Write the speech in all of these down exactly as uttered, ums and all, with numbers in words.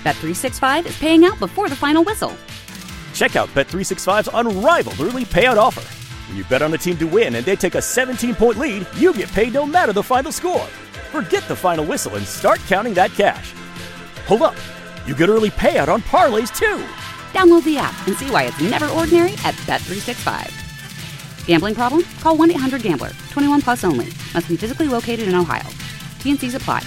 Bet three sixty-five is paying out before the final whistle. Check out Bet three sixty-five's unrivaled early payout offer. When you bet on a team to win and they take a seventeen-point lead, you get paid no matter the final score. Forget the final whistle and start counting that cash. Hold up. You get early payout on parlays, too. Download the app and see why it's never ordinary at Bet three sixty-five. Gambling problem? Call one eight hundred gambler. twenty-one plus only. Must be physically located in Ohio. T N Cs apply.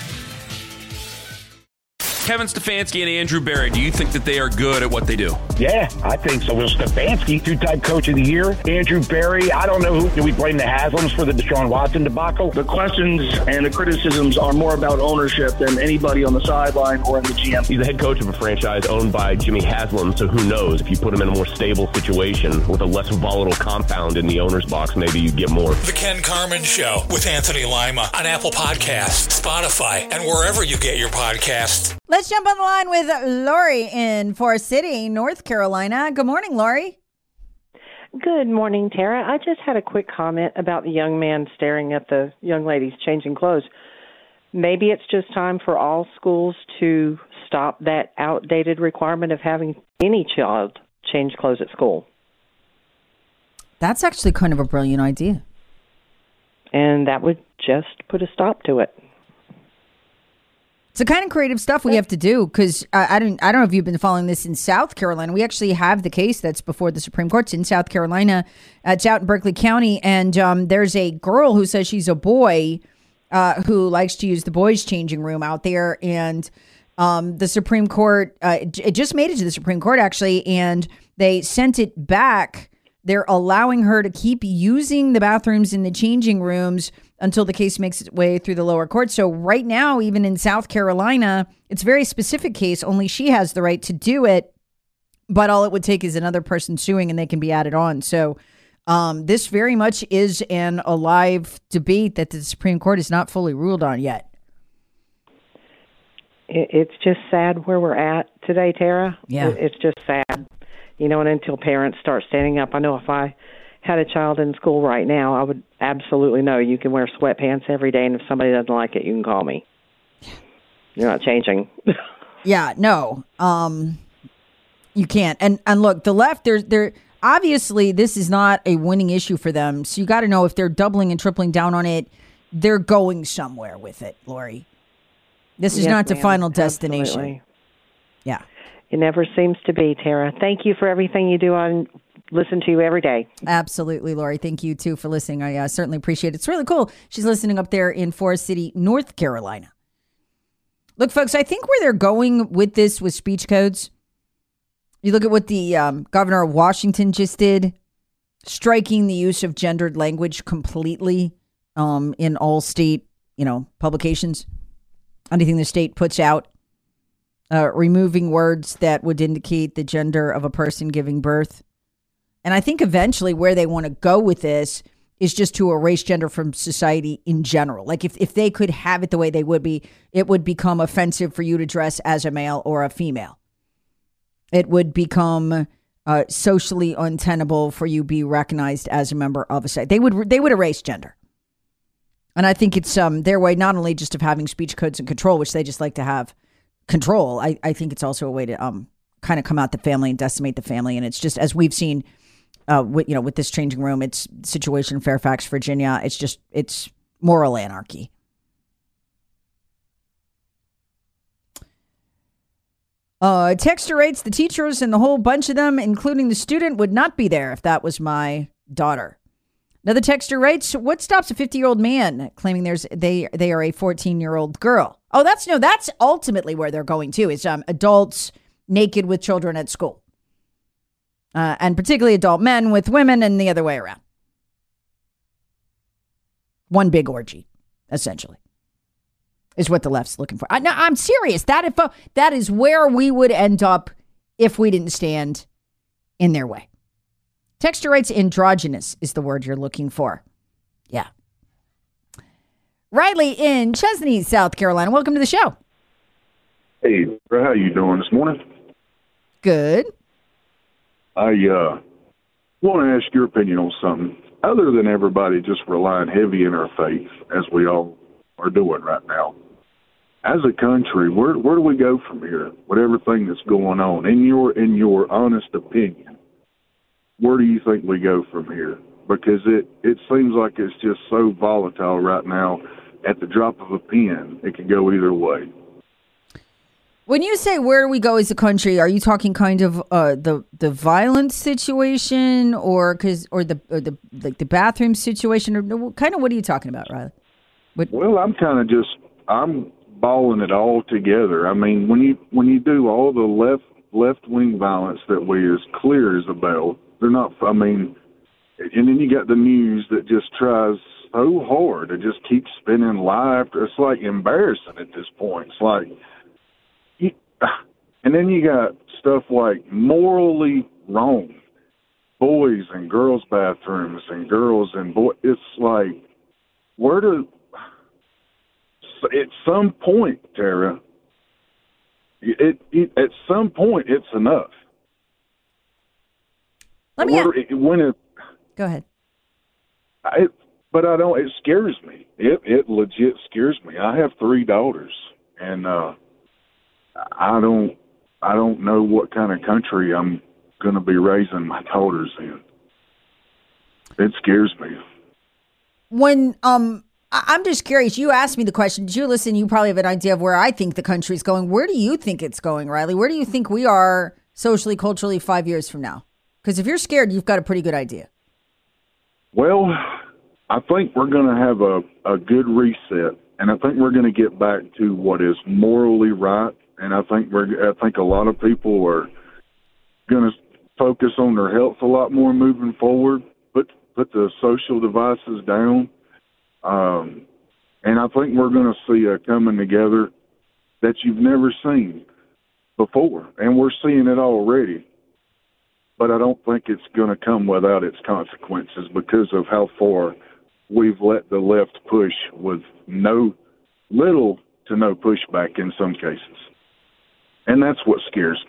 Kevin Stefanski and Andrew Berry, do you think that they are good at what they do? Yeah, I think so. Well, Stefanski, two-time coach of the year. Andrew Berry, I don't know who. Do we blame the Haslams for the Deshaun Watson debacle? The questions and the criticisms are more about ownership than anybody on the sideline or in the G M. He's the head coach of a franchise owned by Jimmy Haslam, so who knows? If you put him in a more stable situation with a less volatile compound in the owner's box, maybe you get more. The Ken Carman Show with Anthony Lima on Apple Podcasts, Spotify, and wherever you get your podcasts. Let's jump on the line with Lori in Forest City, North Carolina. Good morning, Lori. Good morning, Tara. I just had a quick comment about the young man staring at the young ladies changing clothes. Maybe it's just time for all schools to stop that outdated requirement of having any child change clothes at school. That's actually kind of a brilliant idea. And that would just put a stop to it. It's the kind of creative stuff we have to do because uh, I don't I don't know if you've been following this in South Carolina. We actually have the case that's before the Supreme Court. It's in South Carolina. Uh, it's out in Berkeley County. And um, there's a girl who says she's a boy uh, who likes to use the boys' changing room out there. And um, the Supreme Court, uh, it just made it to the Supreme Court, actually. And they sent it back. They're allowing her to keep using the bathrooms in the changing rooms until the case makes its way through the lower court. So right now, even in South Carolina, it's a very specific case. Only she has the right to do it. But all it would take is another person suing and they can be added on. So um, this very much is an alive debate that the Supreme Court is not fully ruled on yet. It's just sad where we're at today, Tara. Yeah. It's just sad. You know, and until parents start standing up. I know if I had a child in school right now, I would absolutely know you can wear sweatpants every day, and if somebody doesn't like it, you can call me. You're not changing. Yeah, no, um, you can't. And and look, the left, they're, they're obviously this is not a winning issue for them. So you got to know if they're doubling and tripling down on it, they're going somewhere with it, Lori. This is yes, not the ma'am. final destination. Absolutely. Yeah. It never seems to be, Tara. Thank you for everything you do. I listen to you every day. Absolutely, Lori. Thank you, too, for listening. I uh, certainly appreciate it. It's really cool. She's listening up there in Forest City, North Carolina. Look, folks, I think where they're going with this with speech codes, you look at what the um, governor of Washington just did, striking the use of gendered language completely um, in all state, you know, publications, anything the state puts out. Uh, removing words that would indicate the gender of a person giving birth. And I think eventually where they want to go with this is just to erase gender from society in general. Like if, if they could have it the way they would be, it would become offensive for you to dress as a male or a female. It would become uh, socially untenable for you to be recognized as a member of a society. They would they would erase gender. And I think it's um, their way not only just of having speech codes and control, which they just like to have, control. I, I think it's also a way to um kind of come out the family and decimate the family. And it's just, as we've seen uh with, you know, with this changing room, it's situation in Fairfax, Virginia. It's just, it's moral anarchy. Uh, Texter writes, the teachers and the whole bunch of them, including the student, would not be there if that was my daughter. Another texter writes, what stops a fifty-year-old man claiming there's they they are a fourteen-year-old girl? Oh, that's no, that's ultimately where they're going to, is um, adults naked with children at school. Uh, and particularly adult men with women and the other way around. One big orgy, essentially, is what the left's looking for. I, no, I'm serious. That, if, uh, that is where we would end up if we didn't stand in their way. Texter writes, androgynous is the word you're looking for. Yeah. Riley in Chesney, South Carolina. Welcome to the show. Hey, how you doing this morning? Good. I uh, want to ask your opinion on something. Other than everybody just relying heavy in our faith, as we all are doing right now, as a country, where where do we go from here with everything that's going on? In your in your honest opinion, where do you think we go from here? Because it, it seems like it's just so volatile right now. At the drop of a pen, it could go either way. When you say where do we go as a country, are you talking kind of uh, the the violence situation, or because or the or the like the bathroom situation, or kind of what are you talking about, Riley? What? Well, I'm kind of just I'm balling it all together. I mean, when you when you do all the left left wing violence that we as clear as a bell, they're not. I mean, and then you got the news that just tries so hard to just keep spinning lie after. It's like embarrassing at this point. It's like. And then you got stuff like morally wrong, boys and girls' bathrooms and girls and boys. It's like, where do, at some point, Tara, it, it at some point it's enough. Let me where, it, when it, go ahead. I, but I don't. It scares me. It it legit scares me. I have three daughters, and uh, I don't. I don't know what kind of country I'm going to be raising my daughters in. It scares me. When um, I- I'm just curious. You asked me the question. Did you listen? You probably have an idea of where I think the country's going. Where do you think it's going, Riley? Where do you think we are socially, culturally, five years from now? Because if you're scared, you've got a pretty good idea. Well, I think we're going to have a, a good reset, and I think we're going to get back to what is morally right. And I think we're. I think a lot of people are going to focus on their health a lot more moving forward. Put put the social devices down, um, and I think we're going to see a coming together that you've never seen before, and we're seeing it already. But I don't think it's going to come without its consequences because of how far we've let the left push with no little to no pushback in some cases. And that's what scares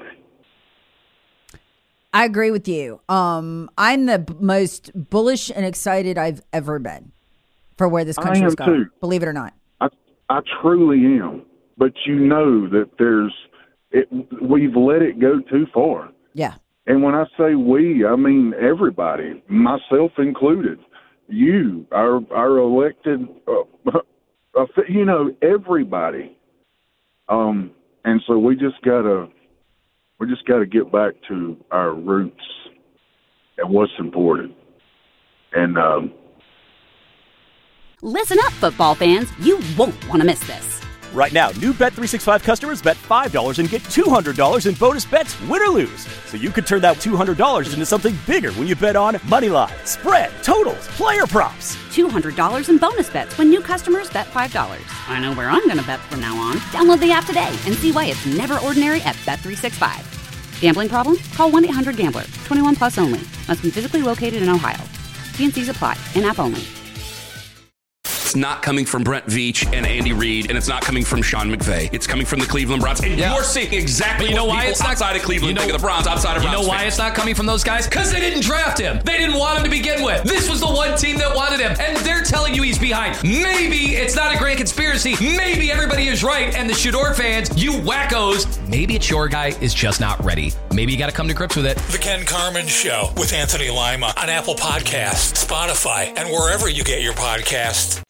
me. I agree with you. Um, I'm the b- most bullish and excited I've ever been for where this country is going. Too. Believe it or not. I, I truly am. But you know that there's, it, we've let it go too far. Yeah. And when I say we, I mean everybody, myself included. You, our our elected, uh, uh, you know, everybody. Um. And so we just gotta, we just gotta get back to our roots and what's important. And um, listen up, football fans! You won't want to miss this. Right now, new Bet three sixty-five customers bet five dollars and get two hundred dollars in bonus bets, win or lose. So you could turn that two hundred dollars into something bigger when you bet on money line, spread, totals, player props. two hundred dollars in bonus bets when new customers bet five dollars. I know where I'm going to bet from now on. Download the app today and see why it's never ordinary at Bet three sixty-five. Gambling problem? Call one eight hundred gambler. twenty-one plus only. Must be physically located in Ohio. T and C's apply. In-app only. It's not coming from Brent Veach and Andy Reid, and it's not coming from Sean McVay. It's coming from the Cleveland Browns. And yeah. you're seeing exactly you know what why people it's not, outside of Cleveland you know, think of the Browns, outside of You Browns know why fans. it's not coming from those guys? Because they didn't draft him. They didn't want him to begin with. This was the one team that wanted him, and they're telling you he's behind. Maybe it's not a grand conspiracy. Maybe everybody is right, and the Shador fans, you wackos, maybe it's your guy is just not ready. Maybe you got to come to grips with it. The Ken Carman Show with Anthony Lima on Apple Podcasts, Spotify, and wherever you get your podcasts.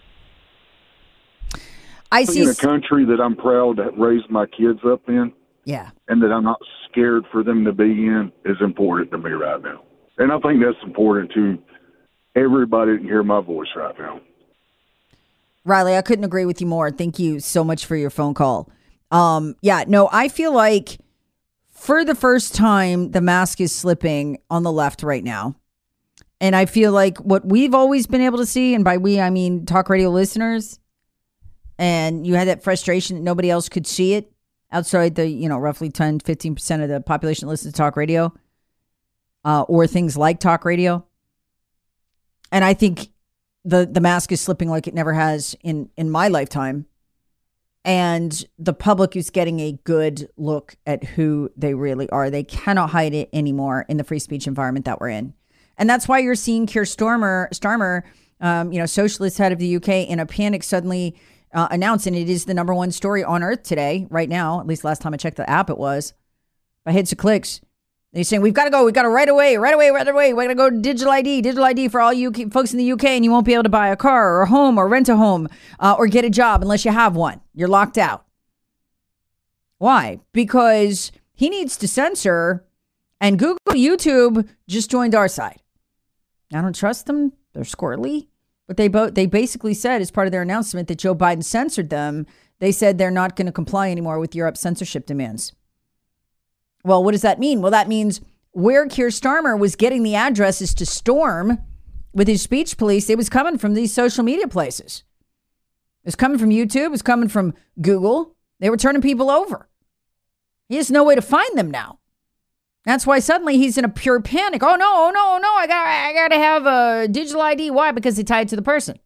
I see in a country that I'm proud to raise my kids up in, yeah, and that I'm not scared for them to be in is important to me right now. And I think that's important to everybody that can hear my voice right now. Riley, I couldn't agree with you more. Thank you so much for your phone call. Um, yeah, no, I feel like for the first time, the mask is slipping on the left right now. And I feel like what we've always been able to see, and by we, I mean talk radio listeners, and you had that frustration that nobody else could see it outside the, you know, roughly ten, fifteen percent of the population that listens to talk radio uh, or things like talk radio. And I think the, the mask is slipping like it never has in, in my lifetime. And the public is getting a good look at who they really are. They cannot hide it anymore in the free speech environment that we're in. And that's why you're seeing Keir Starmer, Starmer um, you know, socialist head of the U K, in a panic suddenly uh, announced, and it is the number one story on earth today, right now, at least last time I checked the app it was, by hits and clicks. They're saying, we've got to go, we've got to right away, right away, right away. We're going to go to digital I D, digital I D for all you folks in the U K, and you won't be able to buy a car or a home or rent a home uh, or get a job unless you have one. You're locked out. Why? Because he needs to censor, and Google, YouTube just joined our side. I don't trust them. They're squirrely. But they both they basically said as part of their announcement that Joe Biden censored them, they said they're not going to comply anymore with Europe's censorship demands. Well, what does that mean? Well, that means where Keir Starmer was getting the addresses to storm with his speech police, it was coming from these social media places. It was coming from YouTube. It was coming from Google. They were turning people over. He has no way to find them now. That's why suddenly he's in a pure panic. Oh, no, oh, no, oh, no, I got I got to have a digital I D. Why? Because they tied it to the person.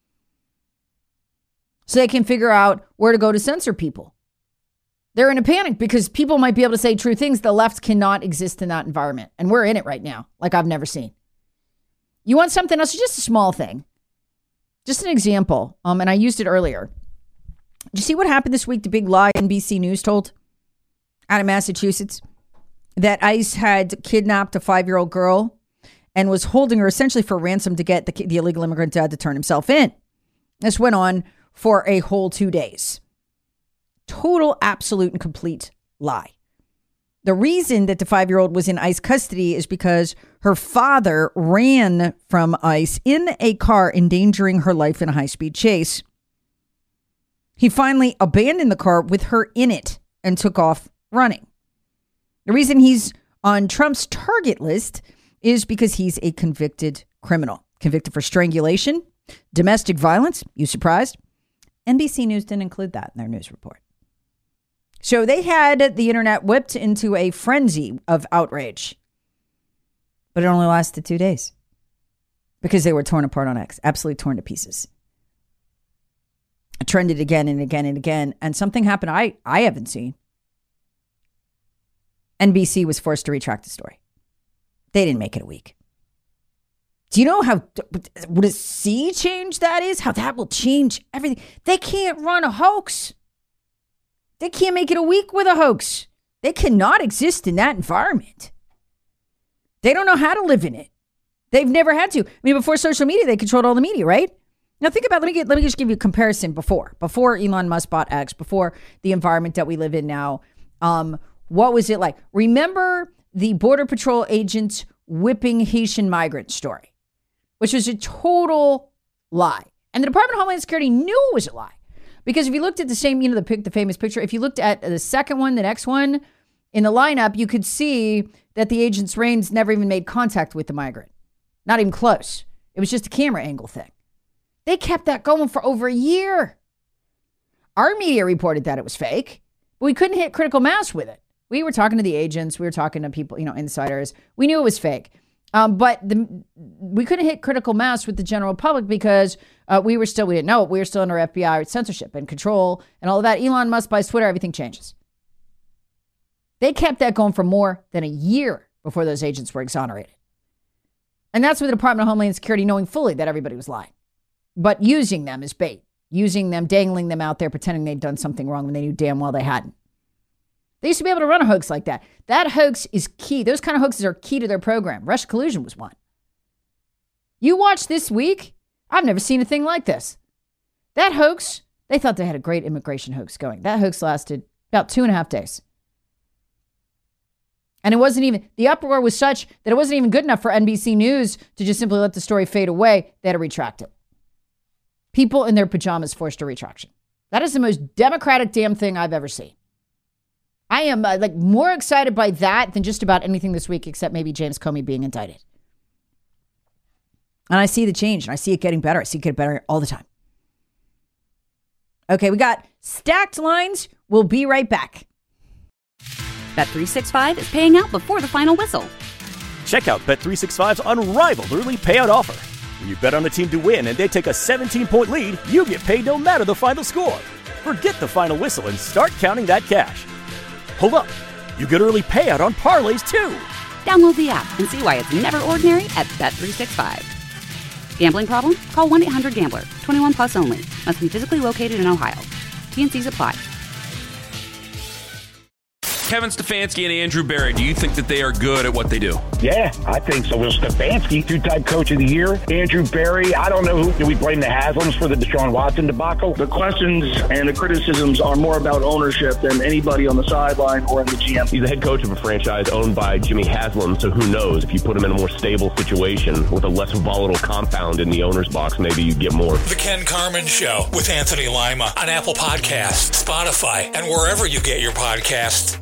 So they can figure out where to go to censor people. They're in a panic because people might be able to say true things. The left cannot exist in that environment. And we're in it right now, like I've never seen. You want something else? Just a small thing. Just an example. Um, and I used it earlier. Did you see what happened this week? The big lie N B C News told out of Massachusetts? That ICE had kidnapped a five-year-old girl and was holding her essentially for ransom to get the, the illegal immigrant dad to turn himself in. This went on for a whole two days. Total, absolute, and complete lie. The reason that the five-year-old was in ICE custody is because her father ran from ICE in a car, endangering her life in a high-speed chase. He finally abandoned the car with her in it and took off running. The reason he's on Trump's target list is because he's a convicted criminal, convicted for strangulation, domestic violence. You surprised? N B C News didn't include that in their news report. So they had the internet whipped into a frenzy of outrage. But it only lasted two days because they were torn apart on X, absolutely torn to pieces. It trended again and again and again. And something happened I, I haven't seen. N B C was forced to retract the story. They didn't make it a week. Do you know how, what a sea change that is? How that will change everything. They can't run a hoax. They can't make it a week with a hoax. They cannot exist in that environment. They don't know how to live in it. They've never had to. I mean, before social media, they controlled all the media, right? Now think about, let me get, let me just give you a comparison before, before Elon Musk bought X, before the environment that we live in now. Um, what was it like? Remember the Border Patrol agents whipping Haitian migrant story, which was a total lie. And the Department of Homeland Security knew it was a lie. Because if you looked at the same, you know, the pic, the famous picture, if you looked at the second one, the next one in the lineup, you could see that the agent's reins never even made contact with the migrant. Not even close. It was just a camera angle thing. They kept that going for over a year. Our media reported that it was fake, but we couldn't hit critical mass with it. We were talking to the agents. We were talking to people, you know, insiders. We knew it was fake. Um, but the, we couldn't hit critical mass with the general public because uh, we were still, we didn't know it. We were still under F B I censorship and control and all of that. Elon Musk buys Twitter, everything changes. They kept that going for more than a year before those agents were exonerated. And that's with the Department of Homeland Security knowing fully that everybody was lying, but using them as bait, using them, dangling them out there, pretending they'd done something wrong when they knew damn well they hadn't. They used to be able to run a hoax like that. That hoax is key. Those kind of hoaxes are key to their program. Russian collusion was one. You watch this week, I've never seen a thing like this. That hoax, they thought they had a great immigration hoax going. That hoax lasted about two and a half days. And it wasn't even, the uproar was such that it wasn't even good enough for N B C News to just simply let the story fade away. They had to retract it. People in their pajamas forced a retraction. That is the most democratic damn thing I've ever seen. I am uh, like more excited by that than just about anything this week, except maybe James Comey being indicted. And I see the change and I see it getting better. I see it getting better all the time. Okay, we got stacked lines. We'll be right back. Bet three sixty-five is paying out before the final whistle. Check out Bet three sixty-five's unrivaled early payout offer. When you bet on a team to win and they take a seventeen-point lead, you get paid no matter the final score. Forget the final whistle and start counting that cash. Hold up, you get early payout on parlays too. Download the app and see why it's never ordinary at Bet three sixty-five. Gambling problem? Call one eight hundred gambler. twenty-one plus only. Must be physically located in Ohio. T N Cs apply. Kevin Stefanski and Andrew Berry, do you think that they are good at what they do? Yeah, I think so. Will Stefanski, two-time coach of the year. Andrew Berry, I don't know who. Do we blame the Haslams for the Deshaun Watson debacle? The questions and the criticisms are more about ownership than anybody on the sideline or in the G M. He's the head coach of a franchise owned by Jimmy Haslam, so who knows? If you put him in a more stable situation with a less volatile compound in the owner's box, maybe you get more. The Ken Carman Show with Anthony Lima on Apple Podcasts, Spotify, and wherever you get your podcasts.